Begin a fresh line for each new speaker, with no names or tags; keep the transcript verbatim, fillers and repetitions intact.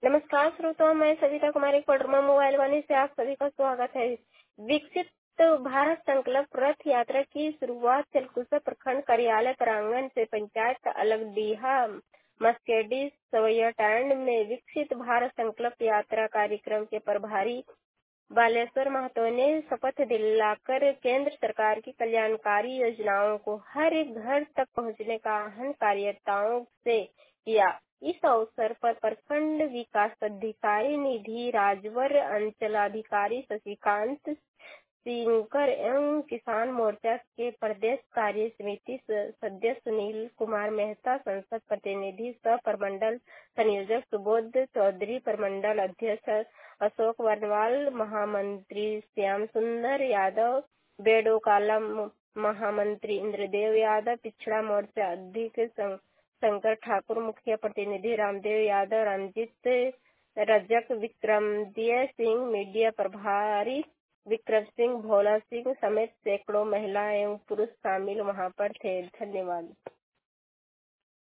नमस्कार श्रोताओं, मैं सविता कुमारी कोडरमा मोबाइल वाणी से आप सभी का स्वागत है। विकसित भारत संकल्प रथ यात्रा की शुरुआत चलकुसा प्रखंड कार्यालय प्रांगण से पंचायत अलगडीहा मस्केडी सवैया टैंड में विकसित भारत संकल्प यात्रा कार्यक्रम के प्रभारी बालेश्वर महतो ने शपथ दिलाकर केंद्र सरकार की कल्याणकारी योजनाओं को हर घर तक पहुंचने का आह्वान कार्यकर्ताओं से किया। इस अवसर पर प्रखंड विकास अधिकारी निधि राजवर, अंचलाधिकारी शशिकांत सिंकर एवं किसान मोर्चा के प्रदेश कार्य समिति सदस्य सुनील कुमार मेहता, संसद प्रतिनिधि सह प्रमंडल संयोजक सुबोध चौधरी, प्रमंडल अध्यक्ष अशोक वर्णवाल, महामंत्री श्याम सुंदर यादव, बेडोकाला महामंत्री इंद्रदेव यादव, पिछड़ा मोर्चा अध्यक्ष शंकर ठाकुर, मुख्य प्रतिनिधि रामदेव यादव, रंजित रजक, विक्रमदीय सिंह, मीडिया प्रभारी विक्रम सिंह, भोला सिंह समेत सैकड़ों महिला एवं पुरुष शामिल वहां पर थे। धन्यवाद।